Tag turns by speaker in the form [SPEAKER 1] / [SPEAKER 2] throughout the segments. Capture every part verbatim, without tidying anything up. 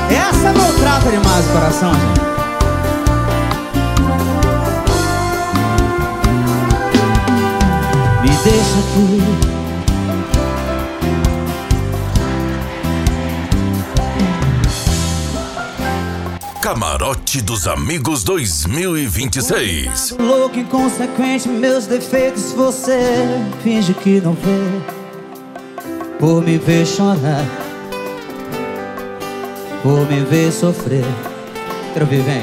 [SPEAKER 1] Essa não trata demais o coração, gente. Me deixa aqui.
[SPEAKER 2] Camarote dos Amigos dois mil e vinte e seis.
[SPEAKER 1] Louco, inconsequente, meus defeitos você finge que não vê. Por me ver chorar, por me ver sofrer. Quero ver, vem.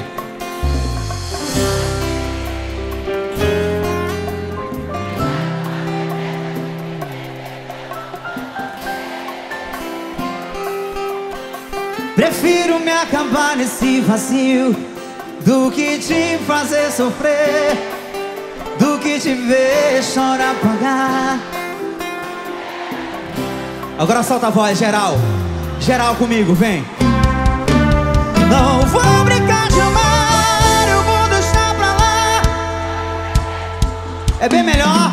[SPEAKER 1] Prefiro me acabar nesse vazio do que te fazer sofrer, do que te ver chorar, pagar. Agora solta a voz, geral. Geral comigo, vem. Não vou brincar de amar, eu vou deixar pra lá. É bem melhor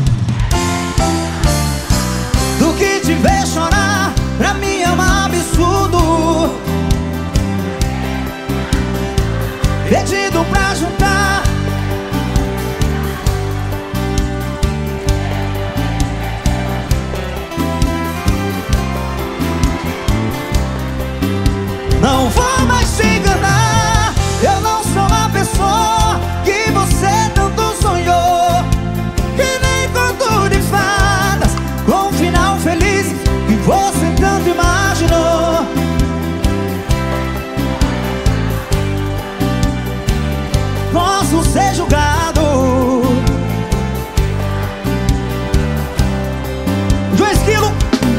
[SPEAKER 1] do que te ver chorar. Pra mim é um absurdo, pedido pra juntar. Não vou mais te enganar, eu não sou a pessoa que você tanto sonhou. Que nem conto de fadas com um final feliz que você tanto imaginou. Posso ser julgado. João Esquilo.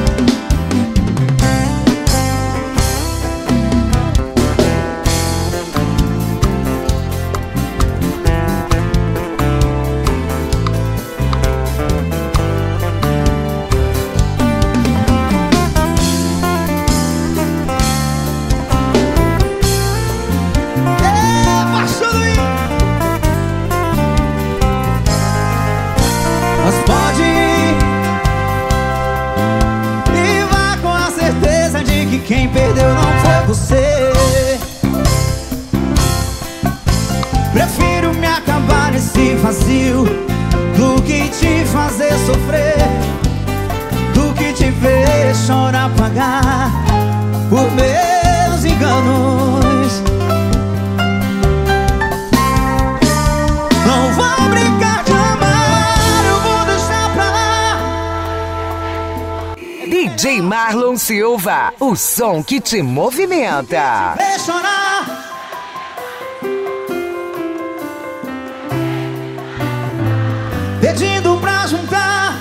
[SPEAKER 1] Mas pode ir e vá com a certeza de que quem perdeu não foi você. Prefiro me acabar nesse vazio do que te fazer sofrer, do que te ver chorar, pagar por meus enganos. Não vou brincar de amar, eu vou deixar pra lá.
[SPEAKER 3] D J Marlon Silva, o som que te movimenta.
[SPEAKER 1] Vê chorar, pedindo pra juntar.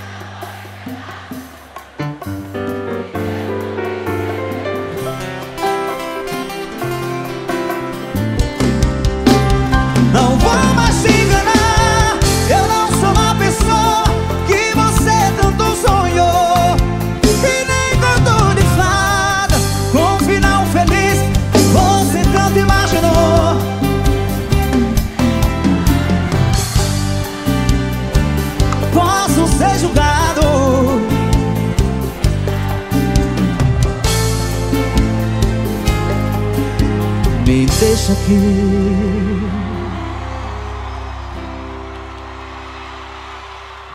[SPEAKER 1] Não vou mais te enganar, eu não sou a pessoa que você tanto sonhou. E nem conto de fadas com um final feliz você tanto imaginou. Posso ser julgado. Me deixa aqui.